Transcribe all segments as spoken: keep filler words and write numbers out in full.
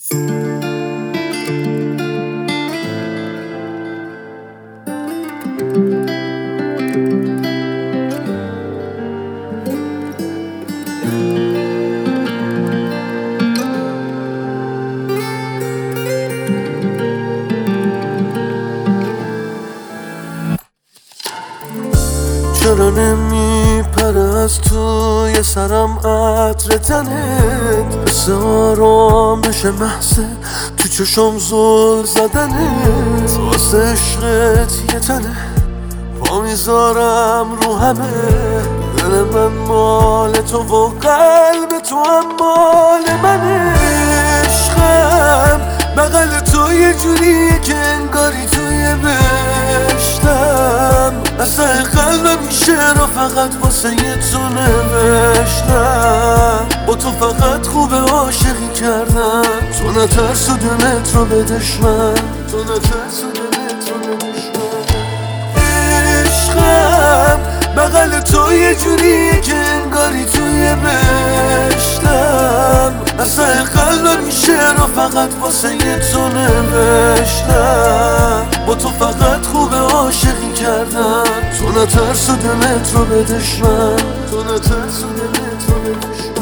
چرا نمیپره از توی سرم عطر تنت، حس آرامش محض تو چشم زل زدنت. واسه عشقت یه تنه پا میذارم رو همه، دل من مال تو و قلب تو هم مال منه. عشقم بغل تو یه جوریه که انگاری توی بهشتم، اصلا قلبم این شعر فقط واسه یه تو نوشتم. با تو فقط خوب عاشقی کردم، تو نترس و دلت رو به دشمن، تو نترس و دلت رو به دشمن. عشقم بغل تو یه جوریه که انگاری توی بهشتم، اصلا قلبم این شعر فقط واسه یه تو نوشتم. با تو فقط خوب عاشقی کردم، تو نترس و دلت رو به دشمن، تو نترس و دلت رو به دشمن.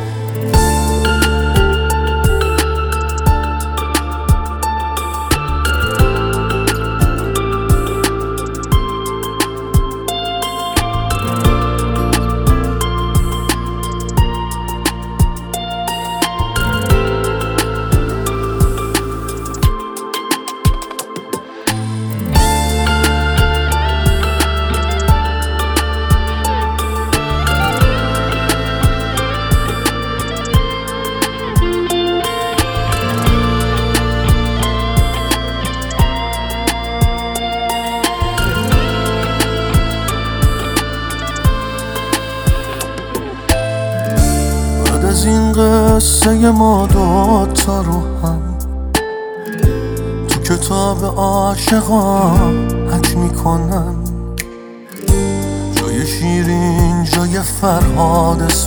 از این قصه ما دوتا رو هم تو کتاب عاشقان حک میکنن. جای شیرین جای فرهاد اسم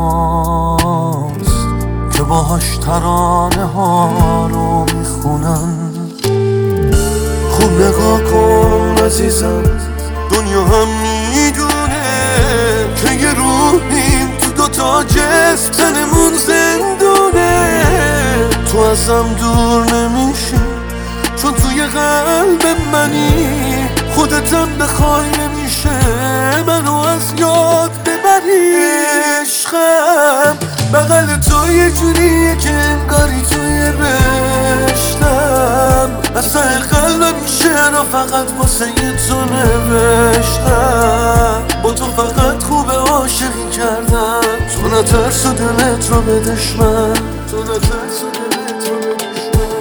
ماست که باهاش ترانه ها رو میخونن. خوب نگاه کن عزیزم، دنیا هم میدونه که یه روحیم دوتا جسم تنمون زندونه. تو ازم دور نمیشی چون توی قلب منی، خودتم بخوای نمیشه منو از یاد ببری. عشقم بغل تو یه جوریه که انگاری توی بهشتم، اصلا قلبم این شعر فقط واسه یه تو نوشتم. با تو فقط خوب عاشقی کردم، تو نترس و دلت رو به دشمن، تو نترس و دلت رو به دشمن.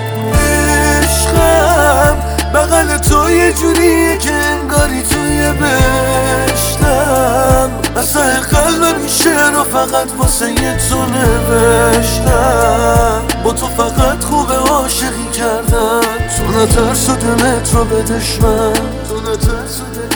عشقم بغل تو یه جوریه که انگاری توی بهشتم، اصلا قلبم این شعر فقط واسه یه تو نوشتم. با تو فقط خوب عاشقی کردم، تو نترس و دلت رو به دشمن، تو نترس و دلت